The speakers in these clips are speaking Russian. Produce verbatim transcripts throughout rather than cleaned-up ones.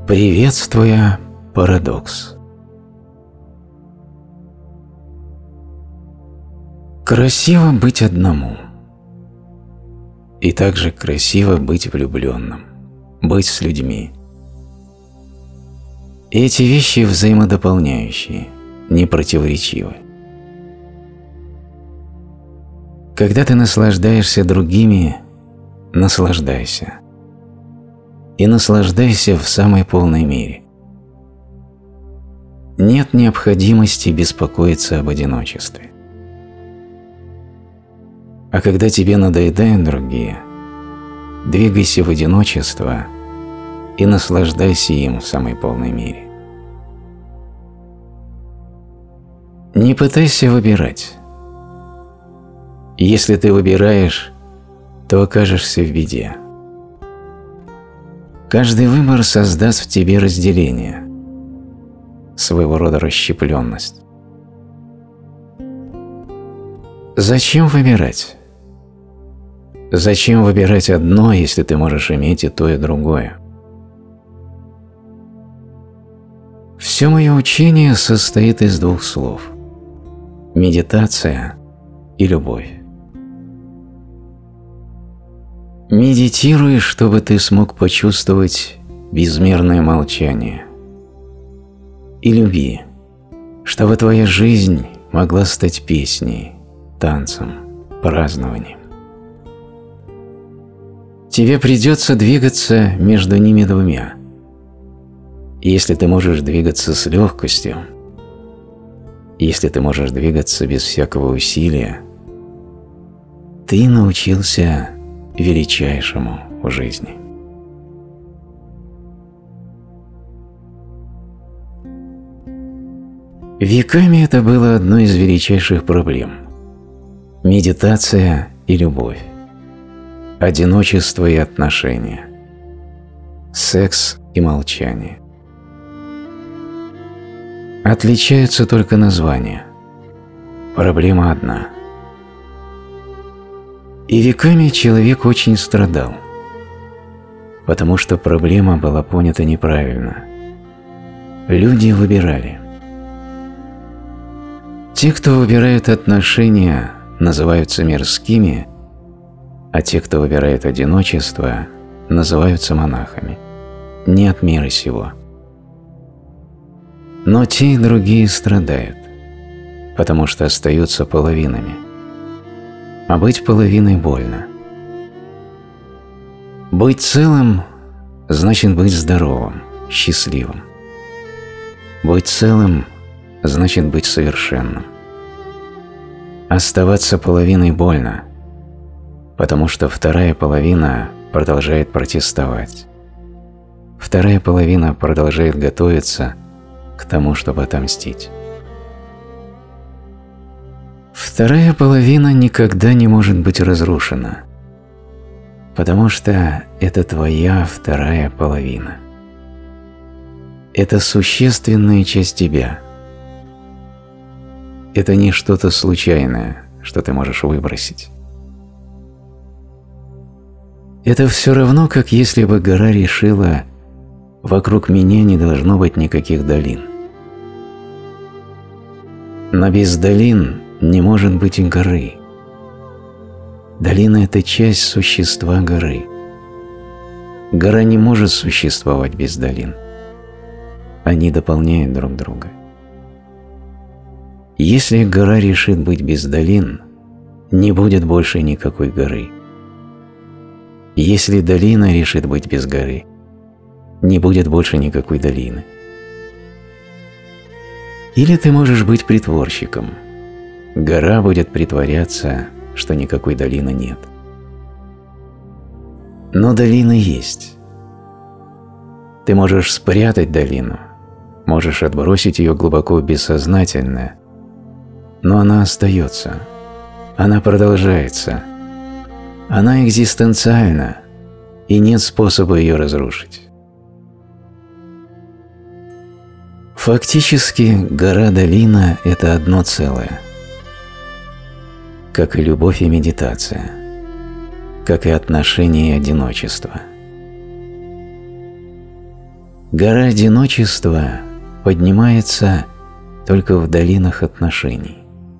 Приветствуя парадокс. Красиво быть одному. И также красиво быть влюбленным, быть с людьми. Эти вещи взаимодополняющие, не противоречивы. Когда ты наслаждаешься другими, наслаждайся. И наслаждайся в самой полной мере. Нет необходимости беспокоиться об одиночестве. А когда тебе надоедают другие, двигайся в одиночество и наслаждайся им в самой полной мере. Не пытайся выбирать. Если ты выбираешь, то окажешься в беде. Каждый выбор создаст в тебе разделение, своего рода расщепленность. Зачем выбирать? Зачем выбирать одно, если ты можешь иметь и то, и другое? Все мое учение состоит из двух слов – медитация и любовь. Медитируй, чтобы ты смог почувствовать безмерное молчание. И люби, чтобы твоя жизнь могла стать песней, танцем, празднованием. Тебе придется двигаться между ними двумя. И если ты можешь двигаться с легкостью, если ты можешь двигаться без всякого усилия, ты научился величайшему в жизни. Веками это было одной из величайших проблем – медитация и любовь, одиночество и отношения, секс и молчание. Отличаются только названия. Проблема одна. И веками человек очень страдал, потому что проблема была понята неправильно. Люди выбирали. Те, кто выбирает отношения, называются мирскими, а те, кто выбирает одиночество, называются монахами. Не от мира сего. Но те и другие страдают, потому что остаются половинами. А быть половиной больно. Быть целым значит быть здоровым, счастливым. Быть целым значит быть совершенным. Оставаться половиной больно, потому что вторая половина продолжает протестовать. Вторая половина продолжает готовиться к тому, чтобы отомстить. Вторая половина никогда не может быть разрушена, потому что это твоя вторая половина. Это существенная часть тебя. Это не что-то случайное, что ты можешь выбросить. Это все равно, как если бы гора решила: вокруг меня не должно быть никаких долин. Но без долин не может быть и горы. Долина – это часть существа горы. Гора не может существовать без долин. Они дополняют друг друга. Если гора решит быть без долин, не будет больше никакой горы. Если долина решит быть без горы, не будет больше никакой долины. Или ты можешь быть притворщиком. Гора будет притворяться, что никакой долины нет. Но долина есть. Ты можешь спрятать долину, можешь отбросить ее глубоко в бессознательное, но она остается, она продолжается, она экзистенциальна, и нет способа ее разрушить. Фактически гора-долина – это одно целое, как и любовь и медитация, как и отношения и одиночество. Гора одиночества поднимается только в долинах отношений.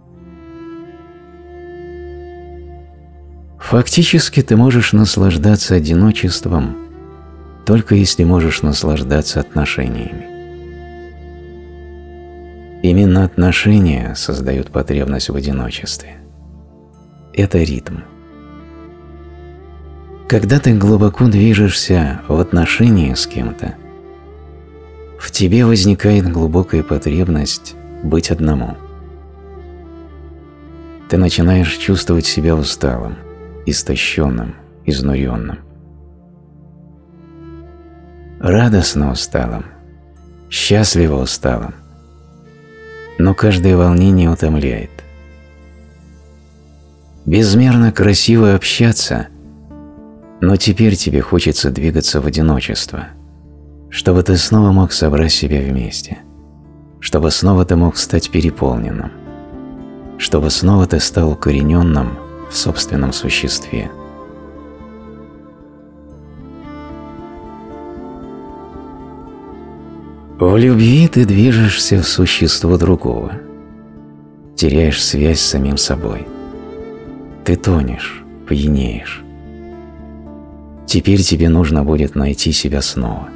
Фактически ты можешь наслаждаться одиночеством, только если можешь наслаждаться отношениями. Именно отношения создают потребность в одиночестве. Это ритм. Когда ты глубоко движешься в отношении с кем-то, в тебе возникает глубокая потребность быть одному. Ты начинаешь чувствовать себя усталым, истощенным, изнуренным. Радостно усталым, счастливо усталым. Но каждое волнение утомляет. Безмерно красиво общаться, но теперь тебе хочется двигаться в одиночество, чтобы ты снова мог собрать себя вместе, чтобы снова ты мог стать переполненным, чтобы снова ты стал укорененным в собственном существе. В любви ты движешься в существо другого, теряешь связь с самим собой. Ты тонешь, пьянеешь. Теперь тебе нужно будет найти себя снова.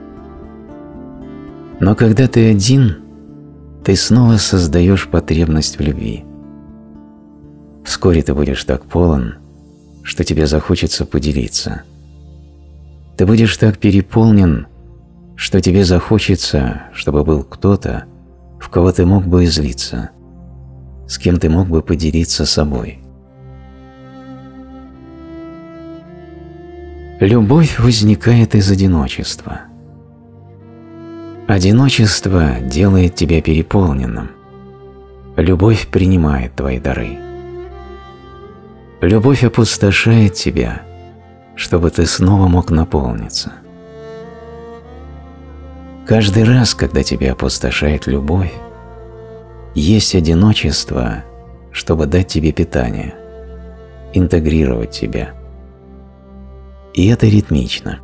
Но когда ты один, ты снова создаешь потребность в любви. Вскоре ты будешь так полон, что тебе захочется поделиться. Ты будешь так переполнен, что тебе захочется, чтобы был кто-то, в кого ты мог бы излиться, с кем ты мог бы поделиться собой. Любовь возникает из одиночества. Одиночество делает тебя переполненным. Любовь принимает твои дары. Любовь опустошает тебя, чтобы ты снова мог наполниться. Каждый раз, когда тебя опустошает любовь, есть одиночество, чтобы дать тебе питание, интегрировать тебя. И это ритмично.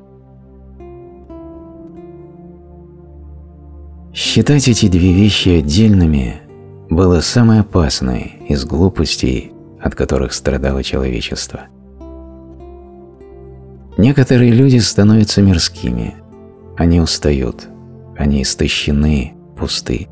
Считать эти две вещи отдельными было самое опасное из глупостей, от которых страдало человечество. Некоторые люди становятся мирскими, они устают, они истощены, пусты.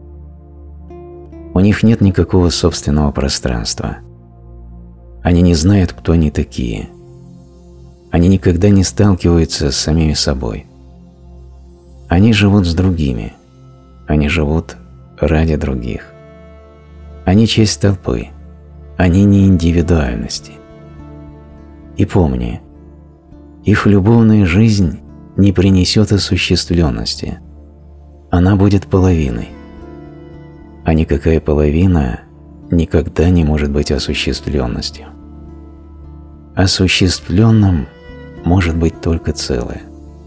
У них нет никакого собственного пространства. Они не знают, кто они такие. Они никогда не сталкиваются с самими собой. Они живут с другими. Они живут ради других. Они часть толпы. Они не индивидуальности. И помни, их любовная жизнь не принесет осуществленности. Она будет половиной. А никакая половина никогда не может быть осуществленностью. Осуществленным может быть только целое.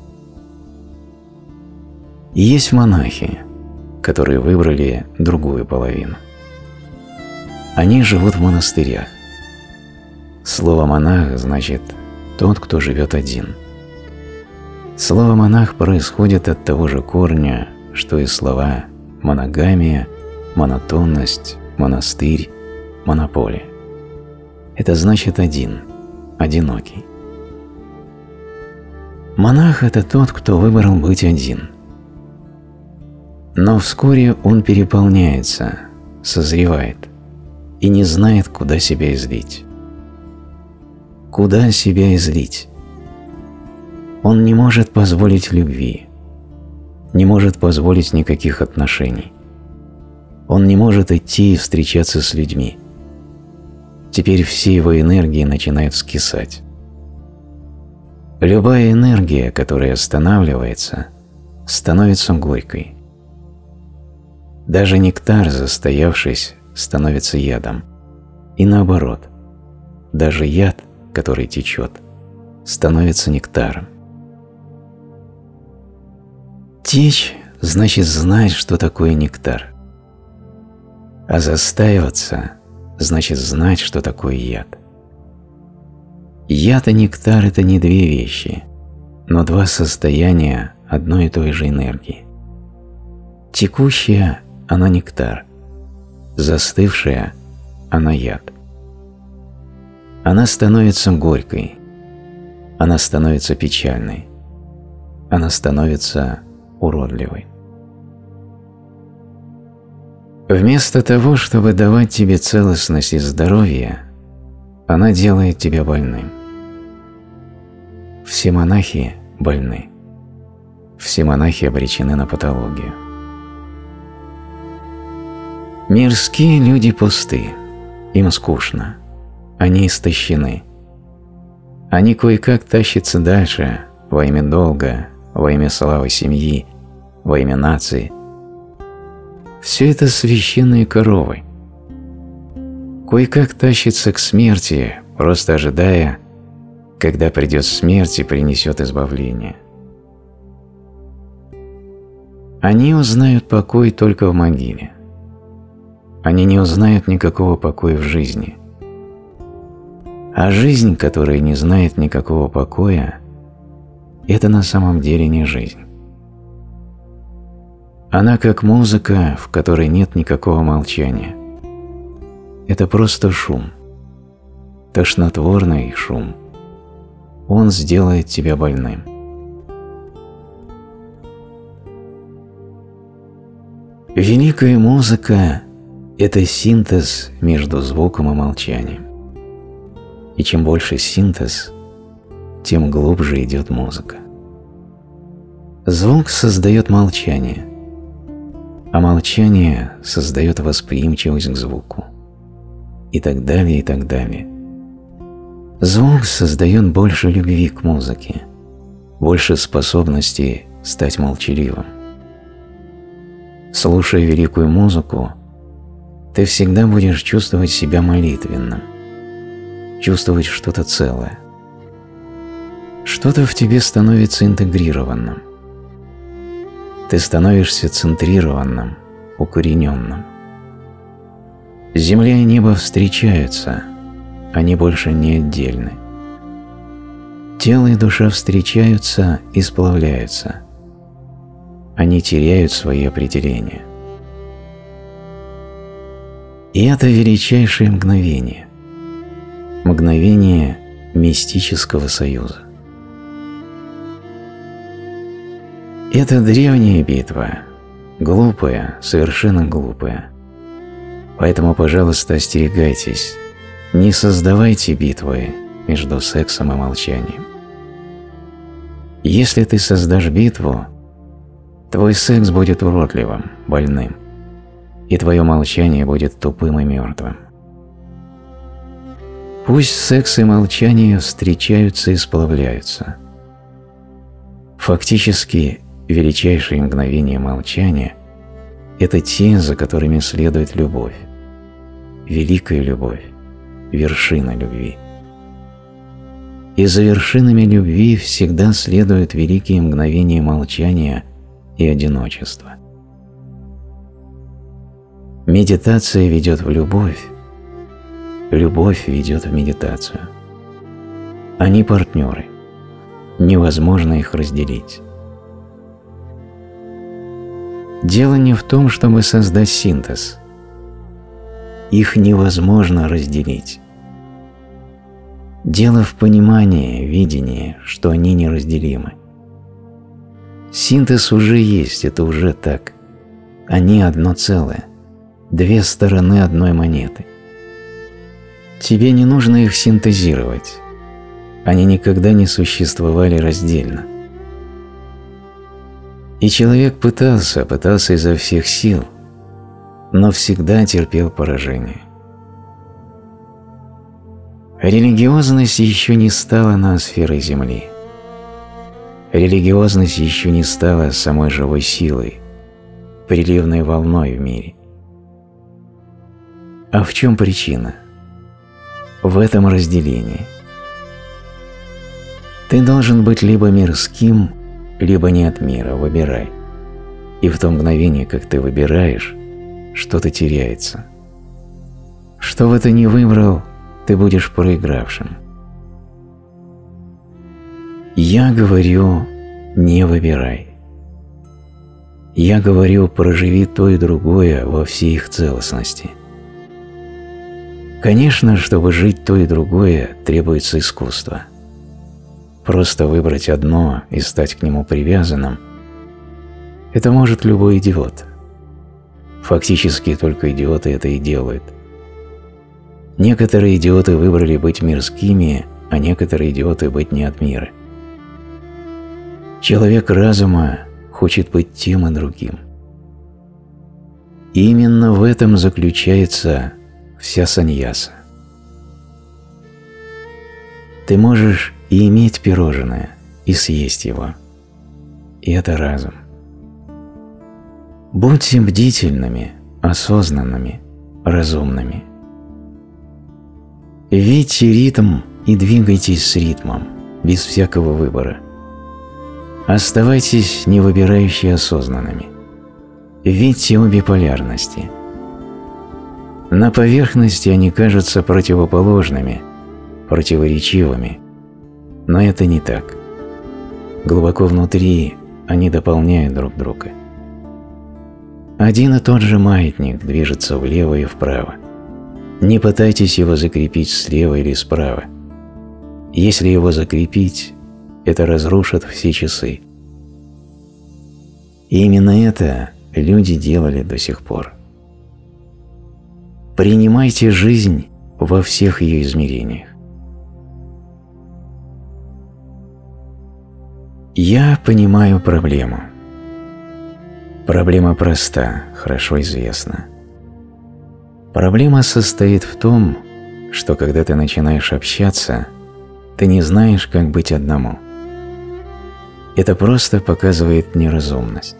И есть монахи, которые выбрали другую половину. Они живут в монастырях. Слово «монах» значит «тот, кто живет один». Слово «монах» происходит от того же корня, что и слова «моногамия», «монотонность», «монастырь», «монополия». Это значит «один», «одинокий». Монах – это тот, кто выбрал быть один. Но вскоре он переполняется, созревает и не знает, куда себя излить. Куда себя излить? Он не может позволить любви, не может позволить никаких отношений. Он не может идти и встречаться с людьми. Теперь все его энергии начинают скисать. Любая энергия, которая останавливается, становится горькой. Даже нектар, застоявшись, становится ядом. И наоборот, даже яд, который течет, становится нектаром. Течь значит знать, что такое нектар. А застаиваться значит знать, что такое яд. Яд и нектар – это не две вещи, но два состояния одной и той же энергии. Текущая – она нектар, застывшая – она яд. Она становится горькой, она становится печальной, она становится уродливой. Вместо того, чтобы давать тебе целостность и здоровье, она делает тебя больным. Все монахи больны. Все монахи обречены на патологию. Мирские люди пусты, им скучно, они истощены. Они кое-как тащатся дальше во имя долга, во имя славы семьи, во имя нации. Все это священные коровы. Кое-как тащится к смерти, просто ожидая, когда придет смерть и принесет избавление. Они узнают покой только в могиле. Они не узнают никакого покоя в жизни. А жизнь, которая не знает никакого покоя, это на самом деле не жизнь. Она как музыка, в которой нет никакого молчания. Это просто шум. Тошнотворный шум. Он сделает тебя больным. Великая музыка – это синтез между звуком и молчанием. И чем больше синтез, тем глубже идет музыка. Звук создает молчание, а молчание создает восприимчивость к звуку. И так далее, и так далее. Звук создает больше любви к музыке, больше способности стать молчаливым. Слушая великую музыку, ты всегда будешь чувствовать себя молитвенным, чувствовать что-то целое. Что-то в тебе становится интегрированным. Ты становишься центрированным, укорененным. Земля и небо встречаются, они больше не отдельны. Тело и душа встречаются и сплавляются. Они теряют свои определения. И это величайшее мгновение. Мгновение мистического союза. Это древняя битва, глупая, совершенно глупая. Поэтому, пожалуйста, остерегайтесь, не создавайте битвы между сексом и молчанием. Если ты создашь битву, твой секс будет уродливым, больным, и твое молчание будет тупым и мертвым. Пусть секс и молчание встречаются и сплавляются. Фактически, величайшие мгновения молчания – это те, за которыми следует любовь, великая любовь, вершина любви. И за вершинами любви всегда следуют великие мгновения молчания и одиночества. Медитация ведет в любовь, любовь ведет в медитацию. Они партнеры, невозможно их разделить. Дело не в том, чтобы создать синтез. Их невозможно разделить. Дело в понимании, видении, что они неразделимы. Синтез уже есть, это уже так. Они одно целое, две стороны одной монеты. Тебе не нужно их синтезировать. Они никогда не существовали раздельно. И человек пытался, пытался изо всех сил, но всегда терпел поражение. Религиозность еще не стала ноосферой Земли. Религиозность еще не стала самой живой силой, приливной волной в мире. А в чем причина? В этом разделении. Ты должен быть либо мирским, либо не от мира, выбирай. И в то мгновение, как ты выбираешь, что-то теряется. Что бы ты ни выбрал, ты будешь проигравшим. Я говорю, не выбирай. Я говорю, проживи то и другое во всей их целостности. Конечно, чтобы жить то и другое, требуется искусство. Просто выбрать одно и стать к нему привязанным – это может любой идиот. Фактически только идиоты это и делают. Некоторые идиоты выбрали быть мирскими, а некоторые идиоты быть не от мира. Человек разума хочет быть тем и другим. И именно в этом заключается вся саньяса. Ты можешь и иметь пирожное, и съесть его. И это разум. Будьте бдительными, осознанными, разумными. Видите ритм и двигайтесь с ритмом, без всякого выбора. Оставайтесь не выбирающие осознанными. Видите обе полярности. На поверхности они кажутся противоположными, противоречивыми, но это не так. Глубоко внутри они дополняют друг друга. Один и тот же маятник движется влево и вправо. Не пытайтесь его закрепить слева или справа. Если его закрепить, это разрушит все часы. И именно это люди делали до сих пор. Принимайте жизнь во всех ее измерениях. Я понимаю проблему. Проблема проста, хорошо известна. Проблема состоит в том, что когда ты начинаешь общаться, ты не знаешь, как быть одному. Это просто показывает неразумность.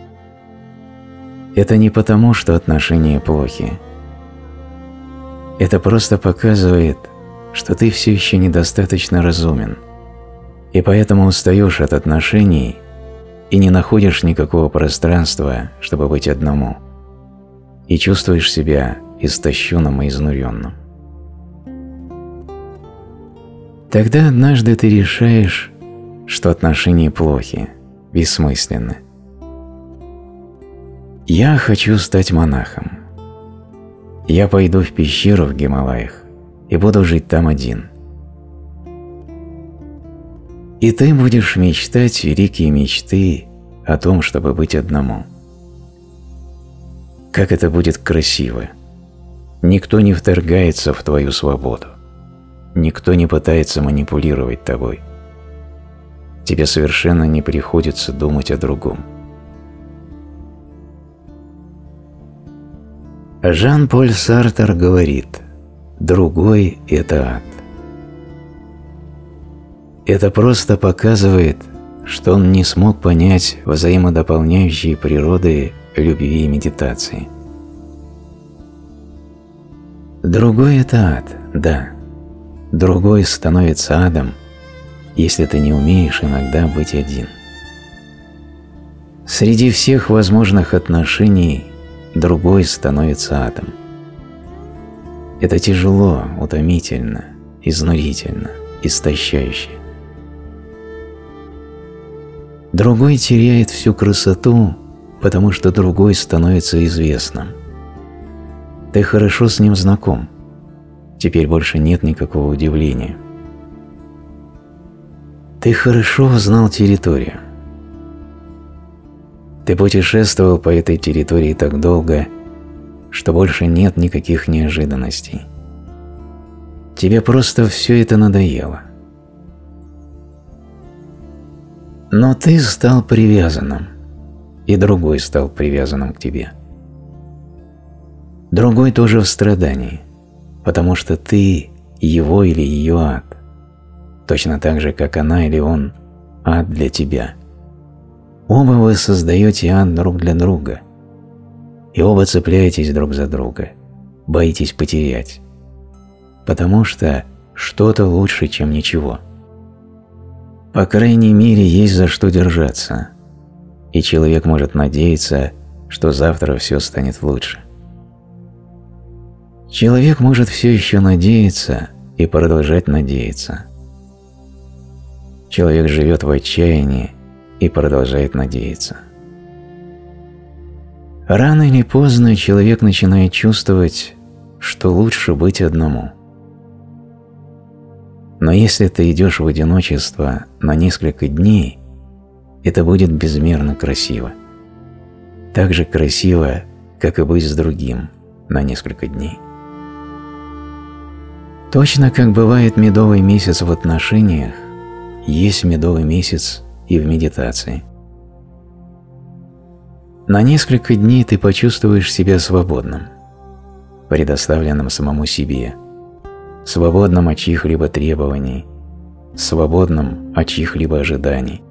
Это не потому, что отношения плохи. Это просто показывает, что ты все еще недостаточно разумен, и поэтому устаешь от отношений и не находишь никакого пространства, чтобы быть одному, и чувствуешь себя истощенным и изнуренным. Тогда однажды ты решаешь, что отношения плохи, бессмысленны. Я хочу стать монахом. Я пойду в пещеру в Гималаях и буду жить там один. И ты будешь мечтать великие мечты о том, чтобы быть одному. Как это будет красиво! Никто не вторгается в твою свободу. Никто не пытается манипулировать тобой. Тебе совершенно не приходится думать о другом. Жан-Поль Сартр говорит: «Другой – это ад». Это просто показывает, что он не смог понять взаимодополняющие природы любви и медитации. Другой – это ад, да. Другой становится адом, если ты не умеешь иногда быть один. Среди всех возможных отношений другой становится адом. Это тяжело, утомительно, изнурительно, истощающе. Другой теряет всю красоту, потому что другой становится известным. Ты хорошо с ним знаком. Теперь больше нет никакого удивления. Ты хорошо узнал территорию. Ты путешествовал по этой территории так долго, что больше нет никаких неожиданностей. Тебе просто все это надоело. Но ты стал привязанным, и другой стал привязанным к тебе. Другой тоже в страдании, потому что ты его или ее ад, точно так же, как она или он ад для тебя. Оба вы создаете ад друг для друга, и оба цепляетесь друг за друга, боитесь потерять, потому что что-то лучше, чем ничего. По крайней мере, есть за что держаться, и человек может надеяться, что завтра все станет лучше. Человек может все еще надеяться и продолжать надеяться. Человек живет в отчаянии и продолжает надеяться. Рано или поздно человек начинает чувствовать, что лучше быть одному. Но если ты идешь в одиночество на несколько дней, это будет безмерно красиво. Так же красиво, как и быть с другим на несколько дней. Точно как бывает медовый месяц в отношениях, есть медовый месяц и в медитации. На несколько дней ты почувствуешь себя свободным, предоставленным самому себе, свободным от чьих-либо требований, свободным от чьих-либо ожиданий.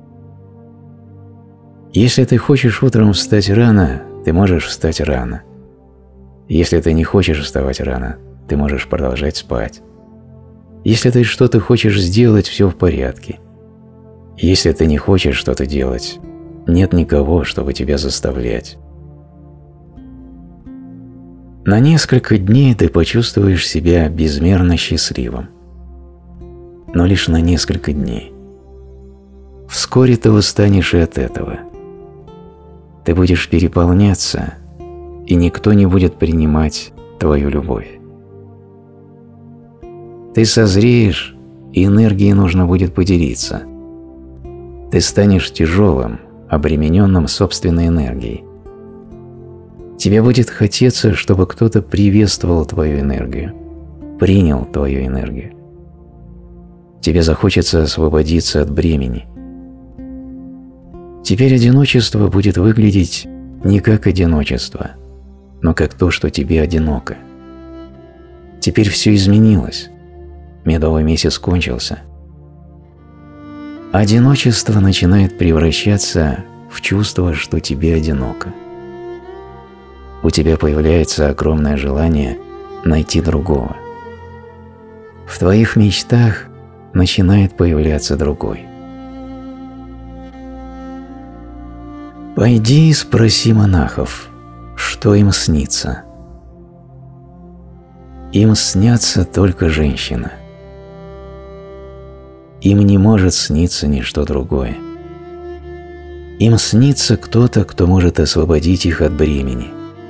Если ты хочешь утром встать рано, ты можешь встать рано. Если ты не хочешь вставать рано, ты можешь продолжать спать. Если ты что-то хочешь сделать, все в порядке. Если ты не хочешь что-то делать, нет никого, чтобы тебя заставлять. На несколько дней ты почувствуешь себя безмерно счастливым. Но лишь на несколько дней. Вскоре ты устанешь и от этого. Ты будешь переполняться, и никто не будет принимать твою любовь. Ты созреешь, и энергией нужно будет поделиться. Ты станешь тяжелым, обремененным собственной энергией. Тебе будет хотеться, чтобы кто-то приветствовал твою энергию, принял твою энергию. Тебе захочется освободиться от бремени. Теперь одиночество будет выглядеть не как одиночество, но как то, что тебе одиноко. Теперь все изменилось. Медовый месяц кончился. Одиночество начинает превращаться в чувство, что тебе одиноко. У тебя появляется огромное желание найти другого. В твоих мечтах начинает появляться другой. Пойди и спроси монахов, что им снится. Им снятся только женщина. Им не может сниться ничто другое. Им снится кто-то, кто может освободить их от бремени.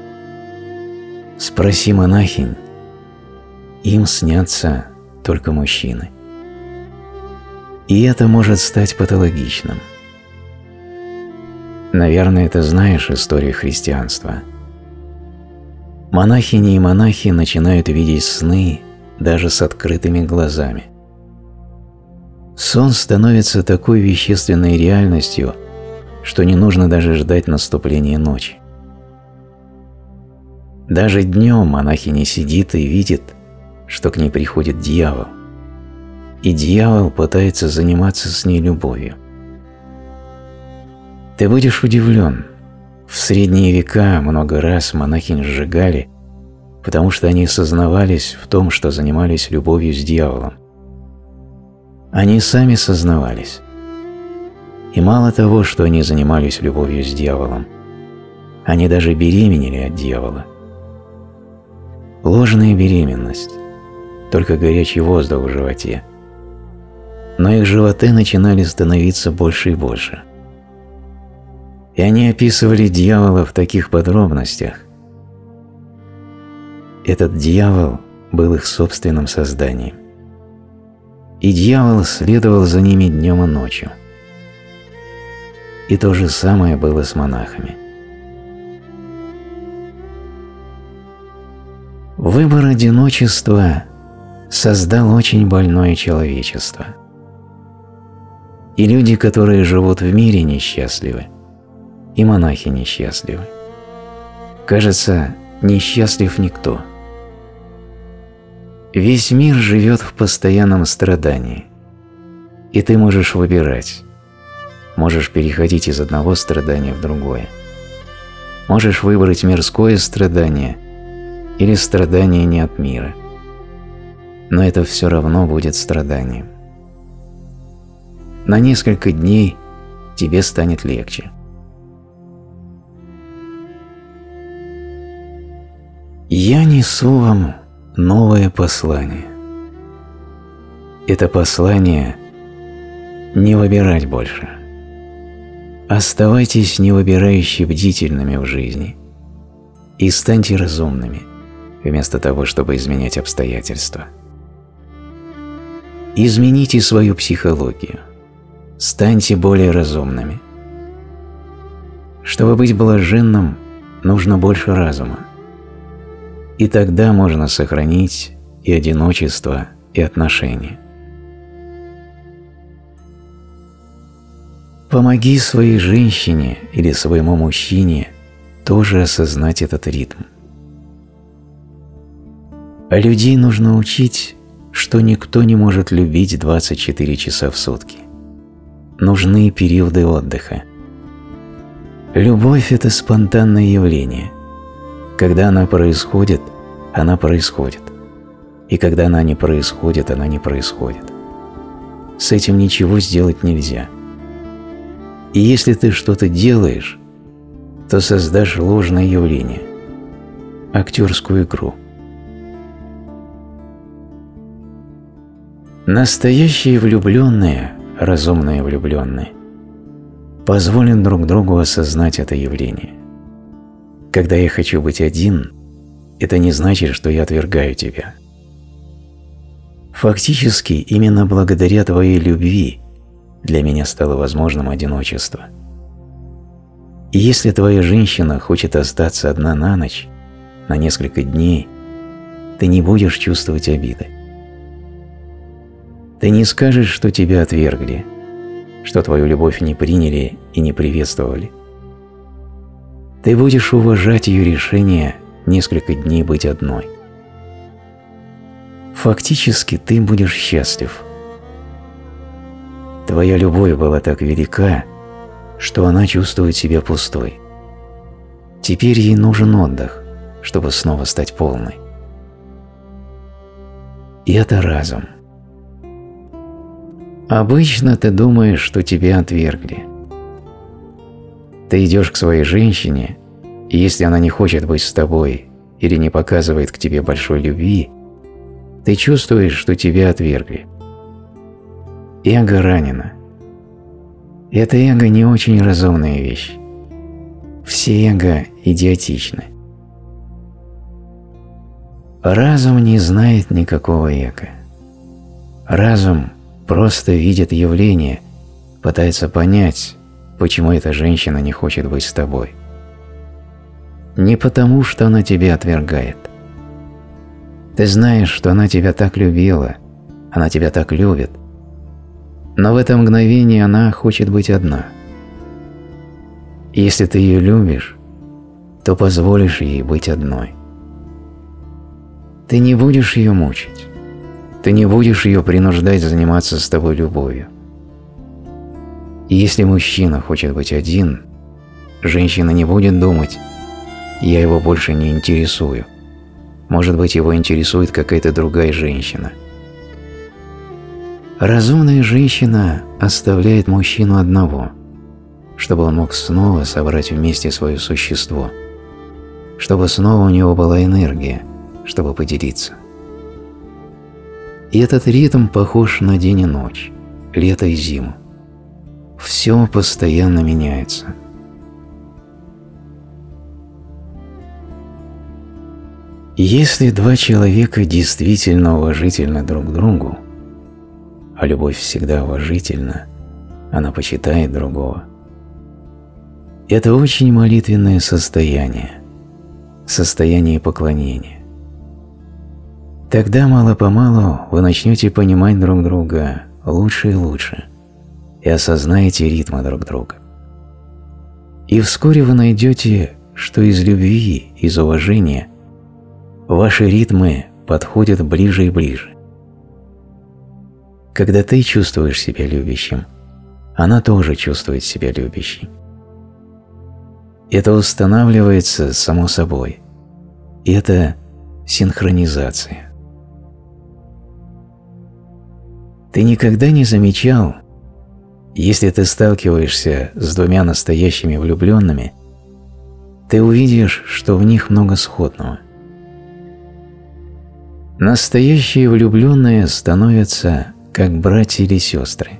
Спроси монахинь, им снятся только мужчины. И это может стать патологичным. Наверное, ты знаешь историю христианства. Монахини и монахи начинают видеть сны даже с открытыми глазами. Сон становится такой вещественной реальностью, что не нужно даже ждать наступления ночи. Даже днем монахиня сидит и видит, что к ней приходит дьявол, и дьявол пытается заниматься с ней любовью. Ты будешь удивлен. В средние века много раз монахинь сжигали, потому что они сознавались в том, что занимались любовью с дьяволом. Они сами сознавались. И мало того, что они занимались любовью с дьяволом, они даже беременели от дьявола. Ложная беременность, только горячий воздух в животе. Но их животы начинали становиться больше и больше. И они описывали дьявола в таких подробностях. Этот дьявол был их собственным созданием. И дьявол следовал за ними днем и ночью. И то же самое было с монахами. Выбор одиночества создал очень больное человечество. И люди, которые живут в мире, несчастливы, и монахи несчастливы. Кажется, несчастлив никто. Весь мир живет в постоянном страдании, и ты можешь выбирать. Можешь переходить из одного страдания в другое. Можешь выбрать мирское страдание или страдание не от мира. Но это все равно будет страданием. На несколько дней тебе станет легче. Я несу вам новое послание. Это послание не выбирать больше. Оставайтесь невыбирающе бдительными в жизни. и станьте разумными, вместо того, чтобы изменять обстоятельства. Измените свою психологию, станьте более разумными. Чтобы быть блаженным, нужно больше разума. И тогда можно сохранить и одиночество, и отношения. Помоги своей женщине или своему мужчине тоже осознать этот ритм. А людей нужно учить, что никто не может любить двадцать четыре часа в сутки. Нужны периоды отдыха. Любовь – это спонтанное явление. Когда она происходит, она происходит. И когда она не происходит, она не происходит. С этим ничего сделать нельзя. И если ты что-то делаешь, то создашь ложное явление, актерскую игру. Настоящие влюбленные, разумные влюбленные, позволят друг другу осознать это явление. Когда я хочу быть один, это не значит, что я отвергаю тебя. Фактически, именно благодаря твоей любви для меня стало возможным одиночество. И если твоя женщина хочет остаться одна на ночь, на несколько дней, ты не будешь чувствовать обиды. Ты не скажешь, что тебя отвергли, что твою любовь не приняли и не приветствовали. Ты будешь уважать ее решение несколько дней быть одной. Фактически ты будешь счастлив. Твоя любовь была так велика, что она чувствует себя пустой. Теперь ей нужен отдых, чтобы снова стать полной. И это разум. Обычно ты думаешь, что тебя отвергли. Ты идешь к своей женщине, и если она не хочет быть с тобой или не показывает к тебе большой любви, ты чувствуешь, что тебя отвергли. Эго ранено. Это эго не очень разумная вещь. Все эго идиотичны. Разум не знает никакого эго. Разум просто видит явление, пытается понять, почему эта женщина не хочет быть с тобой. Не потому, что она тебя отвергает. Ты знаешь, что она тебя так любила, она тебя так любит, но в это мгновение она хочет быть одна. И если ты ее любишь, то позволишь ей быть одной. Ты не будешь ее мучить. Ты не будешь ее принуждать заниматься с тобой любовью. И если мужчина хочет быть один, женщина не будет думать: «Я его больше не интересую». Может быть, его интересует какая-то другая женщина. Разумная женщина оставляет мужчину одного, чтобы он мог снова собрать вместе свое существо, чтобы снова у него была энергия, чтобы поделиться. И этот ритм похож на день и ночь, лето и зиму. Все постоянно меняется. Если два человека действительно уважительны друг к другу, а любовь всегда уважительна, она почитает другого, это очень молитвенное состояние, состояние поклонения. Тогда мало-помалу вы начнете понимать друг друга лучше и лучше и осознаете ритмы друг друга. И вскоре вы найдете, что из любви, из уважения ваши ритмы подходят ближе и ближе. Когда ты чувствуешь себя любящим, она тоже чувствует себя любящей. Это устанавливается само собой. И это синхронизация. Ты никогда не замечал, если ты сталкиваешься с двумя настоящими влюбленными, ты увидишь, что в них много сходного. Настоящие влюбленные становятся как братья или сестры.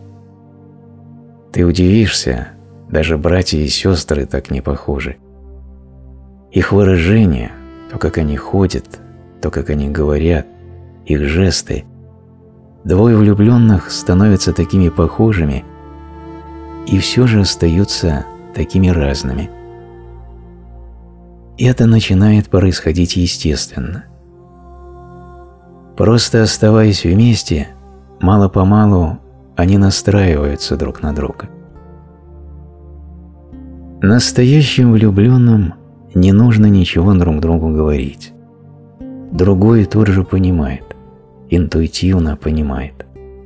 Ты удивишься, даже братья и сестры так не похожи. Их выражения, то, как они ходят, то, как они говорят, их жесты, двое влюбленных становятся такими похожими и все же остаются такими разными. И это начинает происходить естественно. Просто оставаясь вместе, мало-помалу они настраиваются друг на друга. Настоящим влюбленным не нужно ничего друг другу говорить. Другой тут же понимает, интуитивно понимает.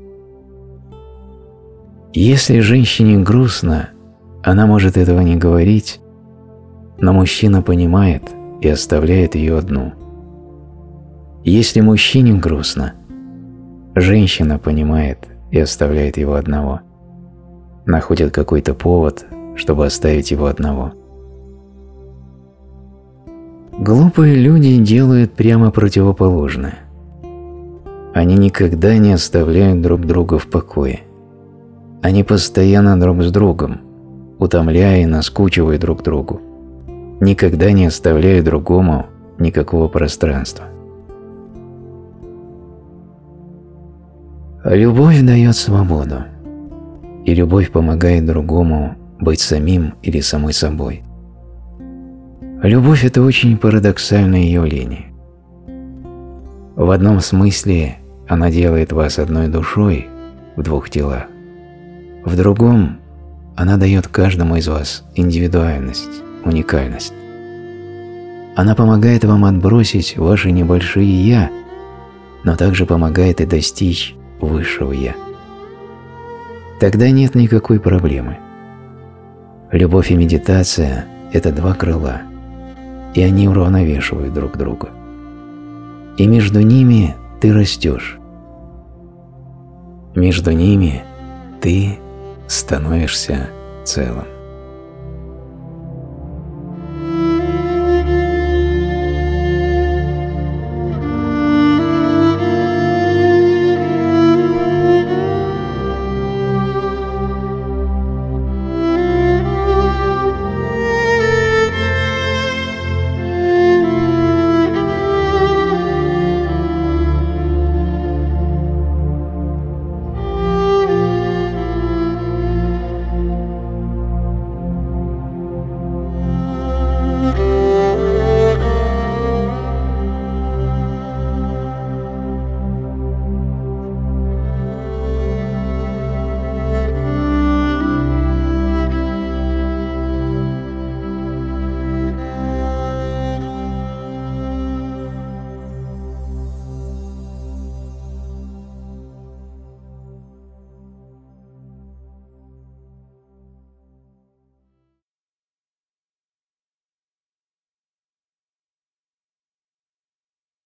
Если женщине грустно, она может этого не говорить, но мужчина понимает и оставляет ее одну. Если мужчине грустно, женщина понимает и оставляет его одного, находит какой-то повод, чтобы оставить его одного. Глупые люди делают прямо противоположное. Они никогда не оставляют друг друга в покое. Они постоянно друг с другом, утомляя и наскучивая друг другу, никогда не оставляя другому никакого пространства. Любовь дает свободу, и любовь помогает другому быть самим или самой собой. Любовь – это очень парадоксальное явление. В одном смысле она делает вас одной душой в двух телах, в другом она дает каждому из вас индивидуальность, уникальность. Она помогает вам отбросить ваши небольшие «я», но также помогает и достичь высшего «я». Тогда нет никакой проблемы. Любовь и медитация – это два крыла, и они уравновешивают друг друга. И между ними ты растешь. Между ними ты становишься целым.